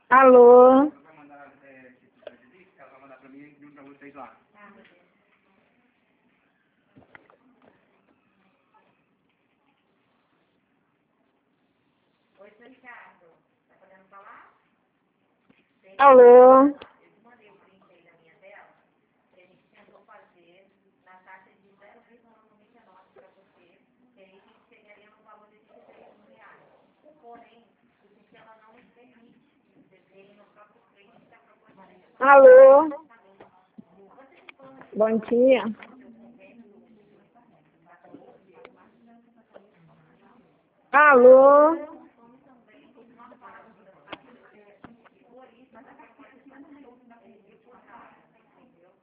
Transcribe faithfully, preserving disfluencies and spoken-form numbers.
Alô? Oi, seu Ricardo. Tá podendo falar? Alô? Eu mandei o print aí da minha tela, que a gente tentou fazer na taxa de zero vírgula noventa e nove para você, que aí a gente chegaria no valor de trinta e três mil reais. Porém, o sistema não nos permite. Você tem no próprio print que a proposta é Alô? Bom dia. Alô?